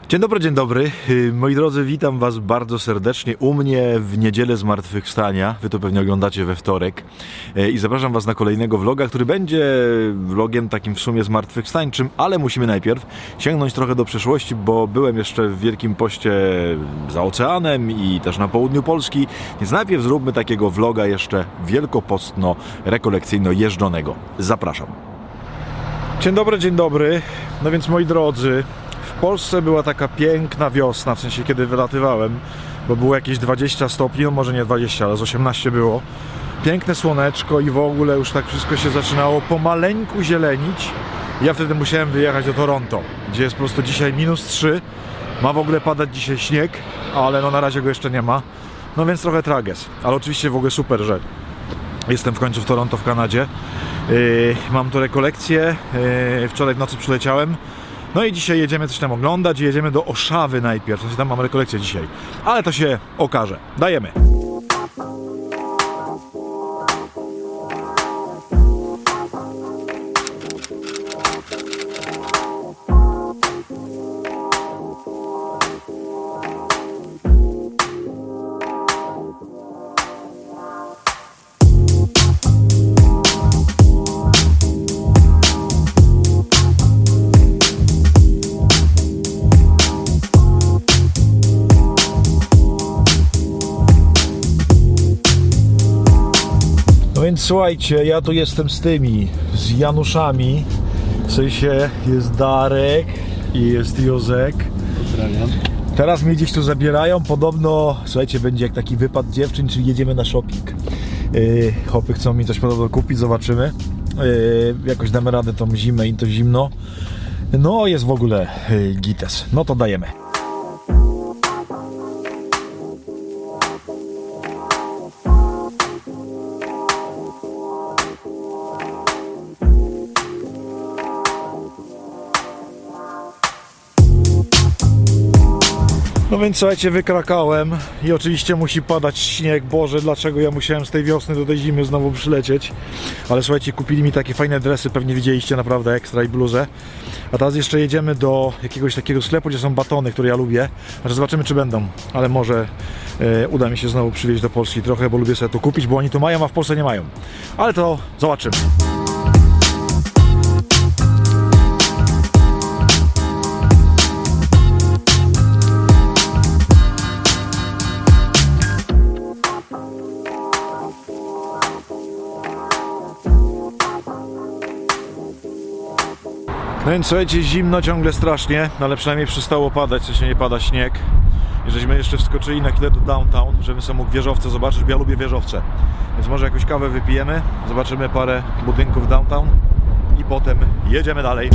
Dzień dobry. Moi drodzy, witam Was bardzo serdecznie u mnie w niedzielę zmartwychwstania. Wy to pewnie oglądacie we wtorek. I zapraszam Was na kolejnego vloga, który będzie vlogiem takim w sumie zmartwychwstańczym, ale musimy najpierw sięgnąć trochę do przeszłości, bo byłem jeszcze w Wielkim Poście za oceanem i też na południu Polski, więc najpierw zróbmy takiego vloga jeszcze wielkopostno-rekolekcyjno-jeżdżonego. Zapraszam. Dzień dobry. No więc moi drodzy, w Polsce była taka piękna wiosna, w sensie kiedy wylatywałem, bo było jakieś 20 stopni, no może nie 20, ale z 18 było. Piękne słoneczko i w ogóle już tak wszystko się zaczynało pomaleńku zielenić. Ja wtedy musiałem wyjechać do Toronto, gdzie jest po prostu dzisiaj -3. Ma w ogóle padać dzisiaj śnieg, ale no na razie go jeszcze nie ma. No więc trochę trages, ale oczywiście w ogóle super, że jestem w końcu w Toronto w Kanadzie. Mam tu rekolekcję, wczoraj w nocy przyleciałem. No i dzisiaj jedziemy coś tam oglądać i jedziemy do Oszawy najpierw, w sensie tam mam rekolekcję dzisiaj, ale to się okaże. Dajemy! Więc słuchajcie, ja tu jestem z tymi, z Januszami, w sensie jest Darek i jest Józek. Pozdrawiam. Teraz mnie gdzieś tu zabierają, podobno, słuchajcie, będzie jak taki wypad dziewczyn, czyli jedziemy na shopping. Chłopy chcą mi coś podobno kupić, zobaczymy. Jakoś damy radę tą zimę i to zimno. No jest w ogóle gites, no to dajemy. No więc słuchajcie, wykrakałem i oczywiście musi padać śnieg. Boże, dlaczego ja musiałem z tej wiosny do tej zimy znowu przylecieć. Ale słuchajcie, kupili mi takie fajne dresy, pewnie widzieliście, naprawdę ekstra, i bluzę. A teraz jeszcze jedziemy do jakiegoś takiego sklepu, gdzie są batony, które ja lubię. Znaczy zobaczymy, czy będą, ale może uda mi się znowu przywieźć do Polski trochę, bo lubię sobie tu kupić, bo oni tu mają, a w Polsce nie mają. Ale to zobaczymy. No więc słuchajcie, zimno ciągle strasznie, no ale przynajmniej przestało padać, w sensie nie pada śnieg. I żeśmy jeszcze wskoczyli na chwilę do downtown, żebym sobie mógł wieżowce zobaczyć, bo ja lubię wieżowce. Więc może jakąś kawę wypijemy, zobaczymy parę budynków downtown i potem jedziemy dalej.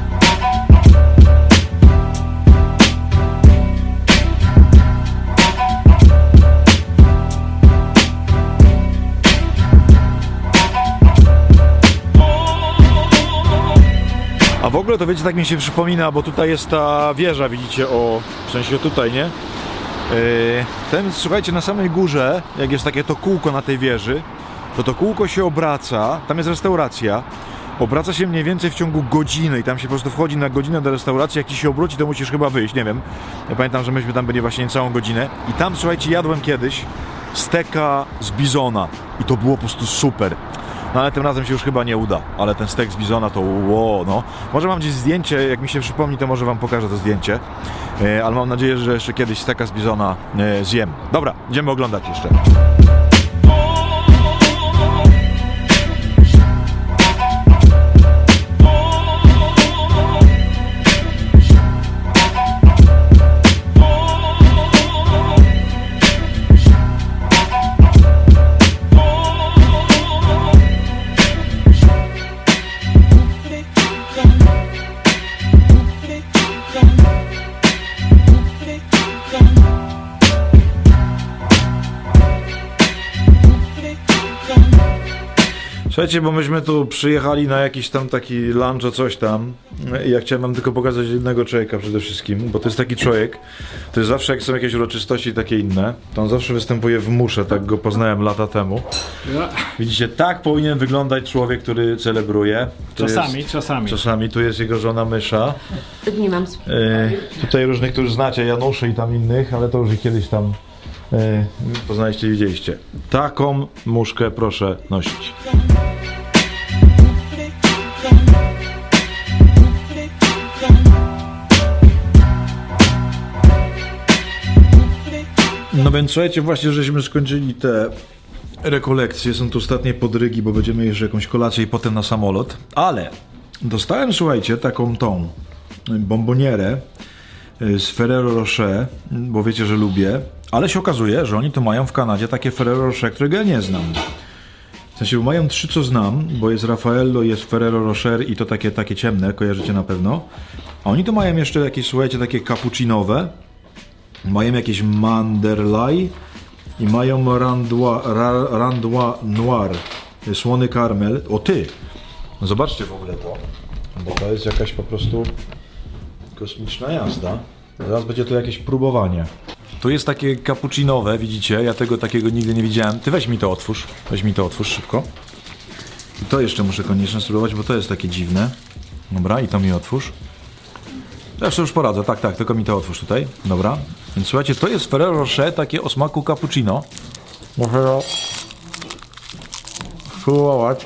A w ogóle to wiecie, tak mi się przypomina, bo tutaj jest ta wieża, widzicie, w sensie tutaj, nie? Słuchajcie, na samej górze, jak jest takie to kółko na tej wieży, to kółko się obraca, tam jest restauracja, obraca się mniej więcej w ciągu godziny i tam się po prostu wchodzi na godzinę do restauracji, jak ci się obróci, to musisz chyba wyjść, nie wiem. Ja pamiętam, że myśmy tam byli właśnie całą godzinę i tam, słuchajcie, jadłem kiedyś steka z bizona i to było po prostu super. No ale tym razem się już chyba nie uda, ale ten stek z bizona to no. Może mam gdzieś zdjęcie, jak mi się przypomni, to może wam pokażę to zdjęcie. Ale mam nadzieję, że jeszcze kiedyś steka z bizona zjem. Dobra, idziemy oglądać jeszcze. Słuchajcie, bo myśmy tu przyjechali na jakiś tam taki lunch o coś tam i ja chciałem wam tylko pokazać jednego człowieka przede wszystkim, bo to jest taki człowiek, to jest zawsze jak są jakieś uroczystości takie inne, to on zawsze występuje w musze, tak go poznałem lata temu. Ja. Widzicie, tak powinien wyglądać człowiek, który celebruje. Czasami tu jest jego żona Mysza. Nie mam. Tutaj różnych, którzy znacie, Januszy i tam innych, ale to już ich kiedyś tam poznaliście i widzieliście. Taką muszkę proszę nosić. No więc słuchajcie, właśnie żeśmy skończyli te rekolekcje, są tu ostatnie podrygi, bo będziemy jeszcze jakąś kolację i potem na samolot, ale dostałem, słuchajcie, taką tą bombonierę z Ferrero Rocher, bo wiecie, że lubię, ale się okazuje, że oni tu mają w Kanadzie takie Ferrero Rocher, którego ja nie znam. W sensie, bo mają 3, co znam, bo jest Raffaello, jest Ferrero Rocher i to takie ciemne, kojarzycie na pewno. A oni tu mają jeszcze jakieś, słuchajcie, takie cappuccinowe, mają jakieś Manderlai i mają Randois Noir, słony karmel. O ty! Zobaczcie w ogóle to, bo to jest jakaś po prostu kosmiczna jazda. Zaraz będzie to jakieś próbowanie. Tu jest takie cappuccinowe, widzicie? Ja tego takiego nigdy nie widziałem. Ty weź mi to otwórz. Weź mi to otwórz szybko. I to jeszcze muszę koniecznie spróbować, bo to jest takie dziwne. Dobra, i to mi otwórz. Ja już poradzę, tak, tylko mi to otwórz tutaj. Dobra. Więc słuchajcie, to jest Ferrero Rocher, takie o smaku cappuccino. Muszę spróbować.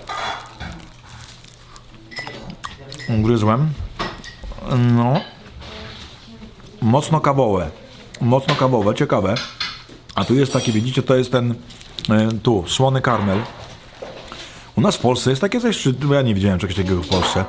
Ugryzłem. No. Mocno kawowe, ciekawe. A tu jest takie, widzicie, to jest ten tu, słony karmel. U nas w Polsce jest takie coś, czy ja nie widziałem czegoś takiego w Polsce.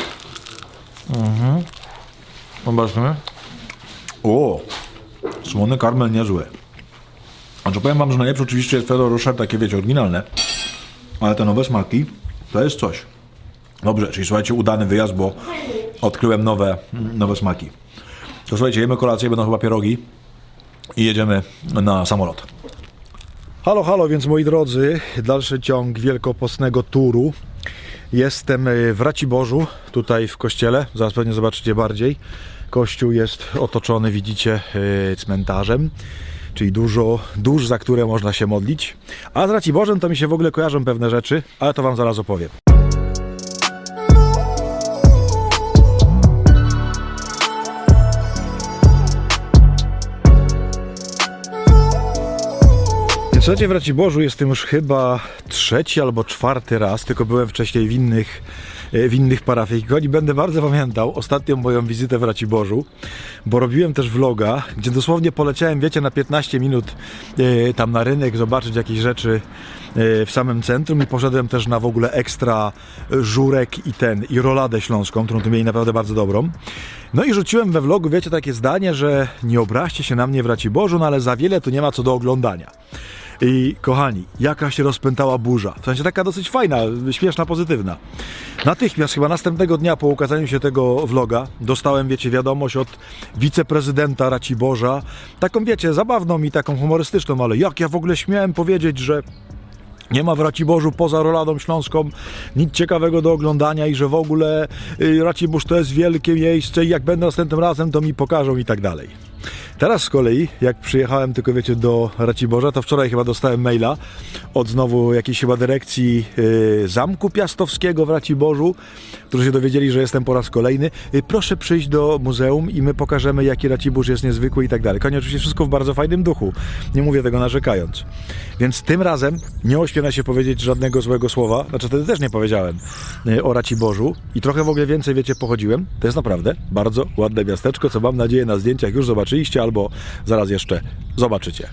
Zobaczmy. O, słony karmel niezły. Znaczy powiem wam, że najlepsze oczywiście jest Ferrero Rocher, takie wiecie, oryginalne. Ale te nowe smaki, to jest coś. Dobrze, czyli słuchajcie, udany wyjazd, bo odkryłem nowe smaki. To słuchajcie, jemy kolację, będą chyba pierogi i jedziemy na samolot. Halo, więc moi drodzy, dalszy ciąg wielkopostnego turu. Jestem w Raciborzu, tutaj w kościele, zaraz pewnie zobaczycie bardziej. Kościół jest otoczony, widzicie, cmentarzem, czyli dużo dusz, za które można się modlić. A z Raciborzem to mi się w ogóle kojarzą pewne rzeczy, ale to wam zaraz opowiem. Słuchajcie, w Raciborzu jestem już chyba 3. albo 4. raz, tylko byłem wcześniej w innych parafiach i będę bardzo pamiętał ostatnią moją wizytę w Raciborzu, bo robiłem też vloga, gdzie dosłownie poleciałem, wiecie, na 15 minut tam na rynek zobaczyć jakieś rzeczy w samym centrum i poszedłem też na w ogóle ekstra żurek i roladę śląską, którą tu mieli naprawdę bardzo dobrą. No i rzuciłem we vlogu, wiecie, takie zdanie, że nie obraźcie się na mnie w Raciborzu, no ale za wiele tu nie ma co do oglądania. I kochani, jaka się rozpętała burza. W sensie taka dosyć fajna, śmieszna, pozytywna. Natychmiast, chyba następnego dnia po ukazaniu się tego vloga, dostałem, wiecie, wiadomość od wiceprezydenta Raciborza. Taką, wiecie, zabawną i taką humorystyczną, ale jak ja w ogóle śmiałem powiedzieć, że nie ma w Raciborzu poza roladą śląską nic ciekawego do oglądania i że w ogóle Racibórz to jest wielkie miejsce i jak będę następnym razem, to mi pokażą i tak dalej. Teraz z kolei, jak przyjechałem tylko, wiecie, do Raciborza, to wczoraj chyba dostałem maila od znowu jakiejś chyba dyrekcji Zamku Piastowskiego w Raciborzu, którzy się dowiedzieli, że jestem po raz kolejny. Proszę przyjść do muzeum i my pokażemy, jaki Racibórz jest niezwykły i tak dalej. Koniecznie oczywiście wszystko w bardzo fajnym duchu. Nie mówię tego narzekając. Więc tym razem nie ośmiela się powiedzieć żadnego złego słowa, znaczy wtedy też nie powiedziałem o Raciborzu i trochę w ogóle więcej, wiecie, pochodziłem. To jest naprawdę bardzo ładne miasteczko, co mam nadzieję na zdjęciach już zobaczyliście albo zaraz jeszcze zobaczycie.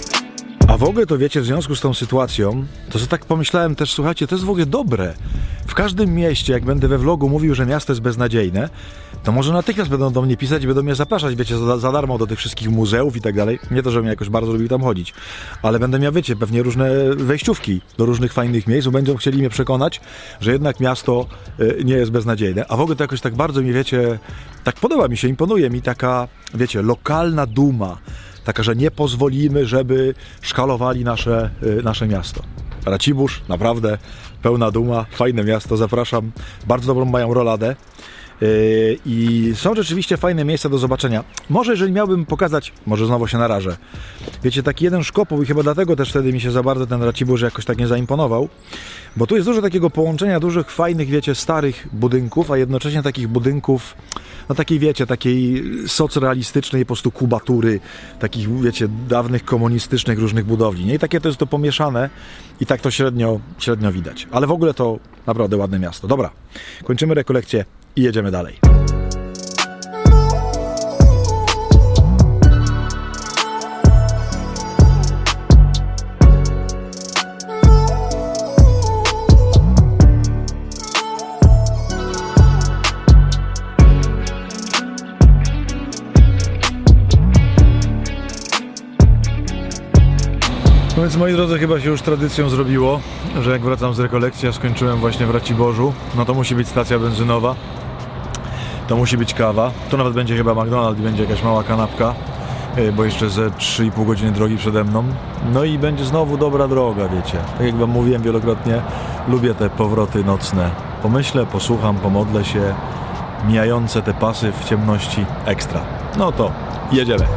A w ogóle to wiecie, w związku z tą sytuacją, to co tak pomyślałem też, słuchajcie, to jest w ogóle dobre w każdym mieście, jak będę we vlogu mówił, że miasto jest beznadziejne, to może natychmiast będą do mnie pisać i będą mnie zapraszać, wiecie, za darmo do tych wszystkich muzeów i tak dalej. Nie to, żebym jakoś bardzo lubił tam chodzić, ale będę miał, wiecie, pewnie różne wejściówki do różnych fajnych miejsc, bo będą chcieli mnie przekonać, że jednak miasto nie jest beznadziejne. A w ogóle to jakoś tak bardzo mi, wiecie, tak podoba mi się, imponuje mi taka, wiecie, lokalna duma. Taka, że nie pozwolimy, żeby szkalowali nasze miasto. Racibórz, naprawdę pełna duma, fajne miasto, zapraszam. Bardzo dobrą mają roladę. I są rzeczywiście fajne miejsca do zobaczenia. Może jeżeli miałbym pokazać, może znowu się narażę. Wiecie, taki jeden szkopuł i chyba dlatego też wtedy mi się za bardzo ten Racibórz jakoś tak nie zaimponował. Bo tu jest dużo takiego połączenia dużych, fajnych, wiecie, starych budynków, a jednocześnie takich budynków, no takiej, wiecie, takiej socrealistycznej po prostu kubatury, takich, wiecie, dawnych komunistycznych różnych budowli, nie? I takie to jest to pomieszane i tak to średnio widać. Ale w ogóle to naprawdę ładne miasto. Dobra, kończymy rekolekcję i jedziemy dalej. No więc, moi drodzy, chyba się już tradycją zrobiło, że jak wracam z rekolekcji, a skończyłem właśnie w Raciborzu, no to musi być stacja benzynowa, to musi być kawa, tu nawet będzie chyba McDonald's i będzie jakaś mała kanapka, bo jeszcze ze 3,5 godziny drogi przede mną. No i będzie znowu dobra droga, wiecie. Tak jak wam mówiłem wielokrotnie, lubię te powroty nocne. Pomyślę, posłucham, pomodlę się, mijające te pasy w ciemności ekstra. No to jedziemy.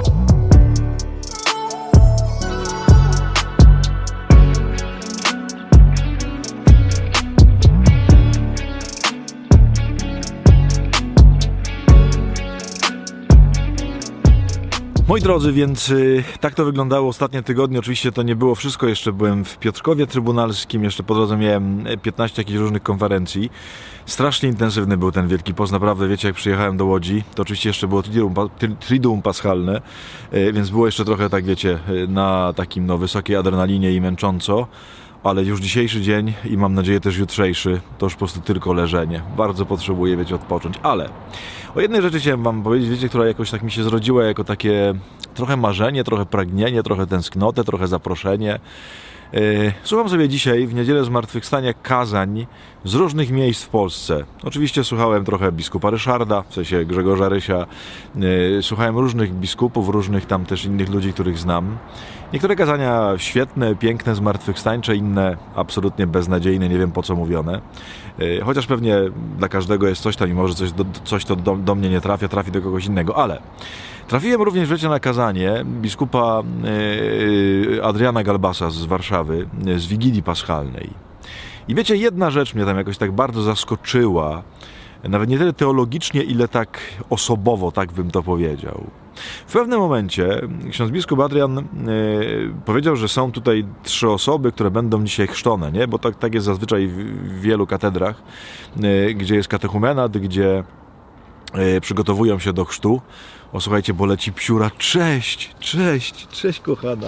Moi drodzy, więc tak to wyglądało ostatnie tygodnie. Oczywiście to nie było wszystko. Jeszcze byłem w Piotrkowie Trybunalskim. Jeszcze po drodze miałem 15 jakichś różnych konferencji. Strasznie intensywny był ten Wielki Post. Naprawdę, wiecie, jak przyjechałem do Łodzi, to oczywiście jeszcze było Triduum Paschalne, więc było jeszcze trochę, tak wiecie, na takim wysokiej adrenalinie i męcząco. Ale już dzisiejszy dzień i mam nadzieję też jutrzejszy, to już po prostu tylko leżenie. Bardzo potrzebuję, wiecie, odpocząć. Ale o jednej rzeczy chciałem wam powiedzieć, wiecie, która jakoś tak mi się zrodziła jako takie trochę marzenie, trochę pragnienie, trochę tęsknotę, trochę zaproszenie. Słucham sobie dzisiaj w Niedzielę Zmartwychwstania kazań z różnych miejsc w Polsce. Oczywiście słuchałem trochę biskupa Ryszarda, w sensie Grzegorza Rysia. Słuchałem różnych biskupów, różnych tam też innych ludzi, których znam. Niektóre kazania świetne, piękne, zmartwychwstańcze, inne absolutnie beznadziejne, nie wiem po co mówione. Chociaż pewnie dla każdego jest coś tam i może coś to do mnie nie trafia, trafi do kogoś innego, ale trafiłem również w na kazanie biskupa Adriana Galbasa z Warszawy, z Wigilii Paschalnej. I wiecie, jedna rzecz mnie tam jakoś tak bardzo zaskoczyła, nawet nie tyle teologicznie, ile tak osobowo, tak bym to powiedział. W pewnym momencie ksiądz biskup Adrian powiedział, że są tutaj 3 osoby, które będą dzisiaj chrzczone, nie? Bo tak jest zazwyczaj w wielu katedrach, gdzie jest katechumenat, gdzie przygotowują się do chrztu. O, słuchajcie, bo leci psiura. Cześć kochana.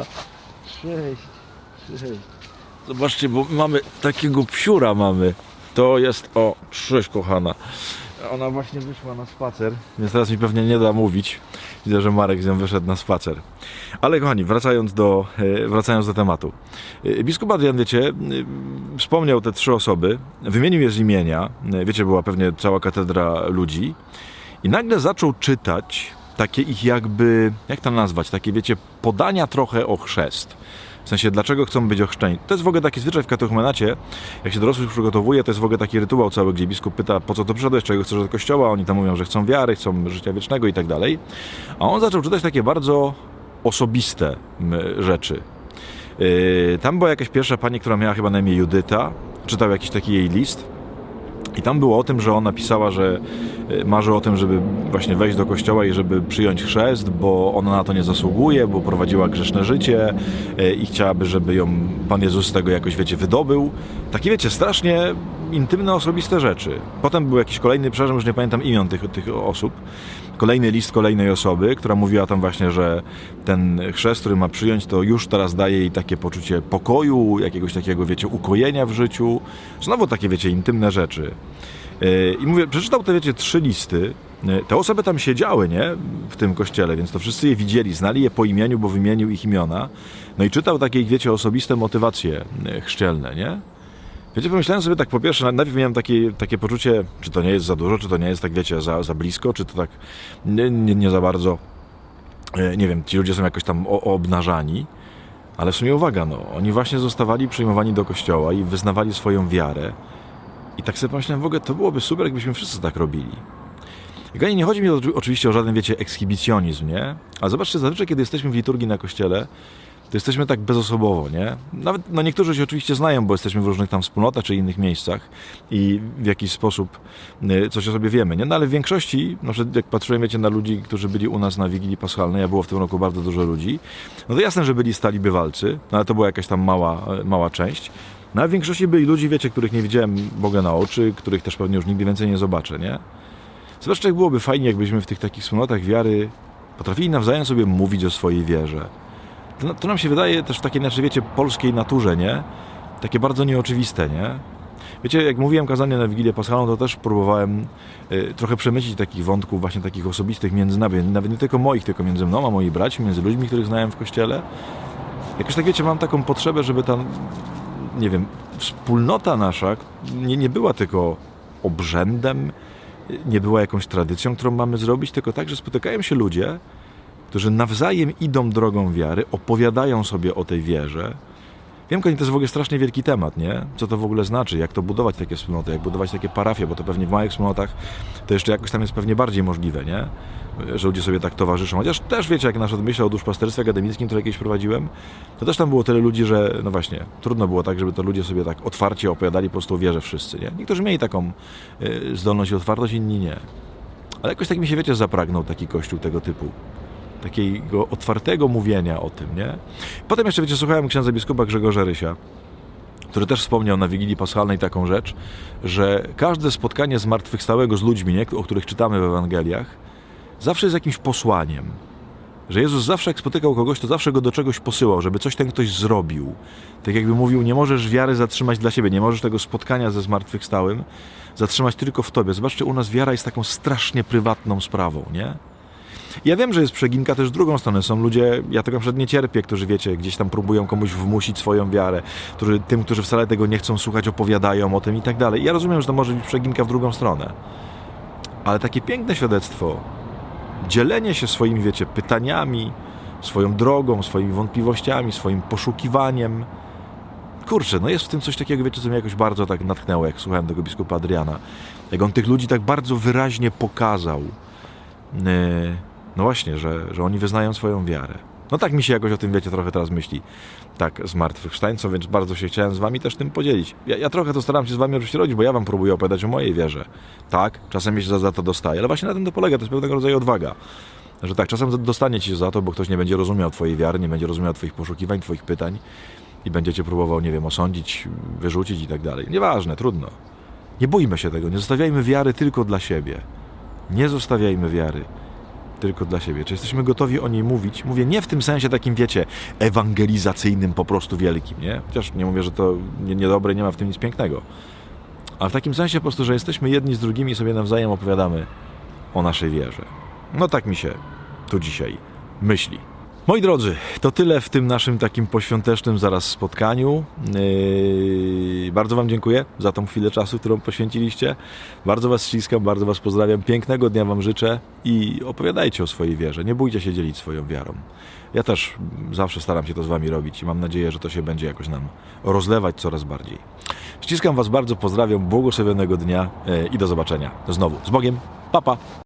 Cześć. Zobaczcie, bo mamy takiego psiura To jest, cześć kochana. Ona właśnie wyszła na spacer, więc teraz mi pewnie nie da mówić. Widzę, że Marek z nią wyszedł na spacer. Ale kochani, wracając do tematu. Biskup Adrian, wiecie, wspomniał te 3 osoby, wymienił je z imienia. Wiecie, była pewnie cała katedra ludzi. I nagle zaczął czytać takie ich jakby, jak to nazwać, takie, wiecie, podania trochę o chrzest. W sensie, dlaczego chcą być ochrzczeni. To jest w ogóle taki zwyczaj w katechumenacie, jak się dorosłych przygotowuje, to jest w ogóle taki rytuał cały, gdzie biskup pyta, po co to przyszedłeś, czego chcesz do kościoła, oni tam mówią, że chcą wiary, chcą życia wiecznego i tak dalej. A on zaczął czytać takie bardzo osobiste rzeczy. Tam była jakaś pierwsza pani, która miała chyba na imię Judyta, czytał jakiś taki jej list. I tam było o tym, że ona pisała, że marzy o tym, żeby właśnie wejść do kościoła i żeby przyjąć chrzest, bo ona na to nie zasługuje, bo prowadziła grzeszne życie i chciałaby, żeby ją Pan Jezus z tego jakoś, wiecie, wydobył. Takie, wiecie, strasznie intymne, osobiste rzeczy. Potem był jakiś kolejny, przepraszam, już nie pamiętam imion tych osób, kolejny list kolejnej osoby, która mówiła tam właśnie, że ten chrzest, który ma przyjąć, to już teraz daje jej takie poczucie pokoju, jakiegoś takiego, wiecie, ukojenia w życiu. Znowu takie, wiecie, intymne rzeczy. I mówię, przeczytał te, wiecie, 3 listy. Te osoby tam siedziały, nie? W tym kościele, więc to wszyscy je widzieli, znali je po imieniu, bo wymienił ich imiona. No i czytał takie, wiecie, osobiste motywacje chrzcielne, nie? Wiecie, pomyślałem sobie tak, po pierwsze, najpierw miałem takie poczucie, czy to nie jest za dużo, czy to nie jest tak, wiecie, za blisko, czy to tak nie za bardzo, nie wiem, ci ludzie są jakoś tam obnażani, ale w sumie uwaga, no, oni właśnie zostawali przyjmowani do kościoła i wyznawali swoją wiarę. I tak sobie pomyślałem, w ogóle to byłoby super, jakbyśmy wszyscy tak robili. I nie chodzi mi oczywiście o żaden, wiecie, ekshibicjonizm, nie? Ale zobaczcie, zazwyczaj, kiedy jesteśmy w liturgii na kościele, to jesteśmy tak bezosobowo, nie? Nawet, no niektórzy się oczywiście znają, bo jesteśmy w różnych tam wspólnotach czy innych miejscach i w jakiś sposób coś o sobie wiemy, nie? No ale w większości, na przykład jak patrzyłem, wiecie, na ludzi, którzy byli u nas na Wigilii Paschalnej, a było w tym roku bardzo dużo ludzi, no to jasne, że byli stali bywalcy, no ale to była jakaś tam mała część. No a w większości byli ludzie, wiecie, których nie widziałem Boga na oczy, których też pewnie już nigdy więcej nie zobaczę, nie? Zobaczcie, jak byłoby fajnie, jakbyśmy w tych takich wspólnotach wiary potrafili nawzajem sobie mówić o swojej wierze. To nam się wydaje też w takiej naszej, wiecie, polskiej naturze, nie? Takie bardzo nieoczywiste, nie? Wiecie, jak mówiłem kazanie na Wigilię Paschalną, to też próbowałem trochę przemycić takich wątków właśnie takich osobistych między nami, nawet nie tylko moich, tylko między mną a moimi braćmi, między ludźmi, których znałem w kościele. Jakoś tak, wiecie, mam taką potrzebę, żeby ta, nie wiem, wspólnota nasza nie była tylko obrzędem, nie była jakąś tradycją, którą mamy zrobić, tylko tak, że spotykają się ludzie, którzy nawzajem idą drogą wiary, opowiadają sobie o tej wierze. Wiem, że to jest w ogóle strasznie wielki temat, nie? Co to w ogóle znaczy, jak to budować takie wspólnoty, jak budować takie parafie, bo to pewnie w małych wspólnotach to jeszcze jakoś tam jest pewnie bardziej możliwe, nie? Że ludzie sobie tak towarzyszą. Chociaż też wiecie, jak nasz myślę o duszpasterstwie akademickim, które kiedyś prowadziłem, to też tam było tyle ludzi, że no właśnie, trudno było tak, żeby to ludzie sobie tak otwarcie opowiadali po prostu o wierze wszyscy, nie? Niektórzy mieli taką zdolność i otwartość, inni nie. Ale jakoś tak mi się, wiecie, zapragnął taki kościół tego typu. Takiego otwartego mówienia o tym, nie? Potem jeszcze, wiecie, słuchałem księdza biskupa Grzegorza Rysia, który też wspomniał na Wigilii Paschalnej taką rzecz, że każde spotkanie zmartwychwstałego z ludźmi, nie? O których czytamy w Ewangeliach, zawsze jest jakimś posłaniem. Że Jezus zawsze, jak spotykał kogoś, to zawsze go do czegoś posyłał, żeby coś ten ktoś zrobił. Tak jakby mówił, nie możesz wiary zatrzymać dla siebie, nie możesz tego spotkania ze zmartwychwstałym zatrzymać tylko w tobie. Zobaczcie, u nas wiara jest taką strasznie prywatną sprawą, nie? Ja wiem, że jest przeginka też w drugą stronę. Są ludzie, ja tego na przykład nie cierpię, którzy, wiecie, gdzieś tam próbują komuś wmusić swoją wiarę, którzy wcale tego nie chcą słuchać, opowiadają o tym i tak dalej. Ja rozumiem, że to może być przeginka w drugą stronę. Ale takie piękne świadectwo, dzielenie się swoimi, wiecie, pytaniami, swoją drogą, swoimi wątpliwościami, swoim poszukiwaniem. Kurczę, no jest w tym coś takiego, wiecie, co mnie jakoś bardzo tak natchnęło, jak słuchałem tego biskupa Adriana. Jak on tych ludzi tak bardzo wyraźnie pokazał. No właśnie, że oni wyznają swoją wiarę. No tak mi się jakoś o tym, wiecie, trochę teraz myśli tak zmartwychwstańcą, więc bardzo się chciałem z wami też tym podzielić. Ja trochę to staram się z wami oczywiście rodzić, bo ja wam próbuję opowiadać o mojej wierze. Tak, czasem się za to dostaję, ale właśnie na tym to polega, to jest pewnego rodzaju odwaga. Że tak, czasem dostanie ci się za to, bo ktoś nie będzie rozumiał twojej wiary, nie będzie rozumiał twoich poszukiwań, twoich pytań i będzie cię próbował, nie wiem, osądzić, wyrzucić i tak dalej. Nieważne, trudno. Nie bójmy się tego, nie zostawiajmy wiary tylko dla siebie. Nie zostawiajmy wiary tylko dla siebie. Czy jesteśmy gotowi o niej mówić? Mówię nie w tym sensie takim, wiecie, ewangelizacyjnym po prostu wielkim, nie? Chociaż nie mówię, że to niedobre, nie ma w tym nic pięknego. Ale w takim sensie po prostu, że jesteśmy jedni z drugimi i sobie nawzajem opowiadamy o naszej wierze. No tak mi się tu dzisiaj myśli. Moi drodzy, to tyle w tym naszym takim poświątecznym zaraz spotkaniu. Bardzo wam dziękuję za tą chwilę czasu, którą poświęciliście. Bardzo was ściskam, bardzo was pozdrawiam. Pięknego dnia wam życzę i opowiadajcie o swojej wierze. Nie bójcie się dzielić swoją wiarą. Ja też zawsze staram się to z wami robić i mam nadzieję, że to się będzie jakoś nam rozlewać coraz bardziej. Ściskam was bardzo, pozdrawiam, błogosławionego dnia i do zobaczenia znowu. Z Bogiem, pa pa!